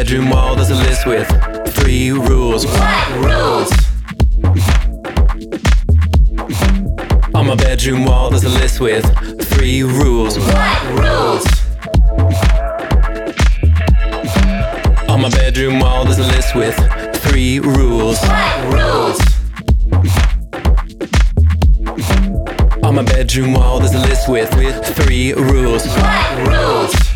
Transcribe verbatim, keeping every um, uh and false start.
bedroom wall there's a list with three rules. What rules? On my bedroom wall there's a list with three rules. What rules? On my bedroom wall there's a list with three rules. What rules? On my bedroom wall there's a list with with three rules. What rules?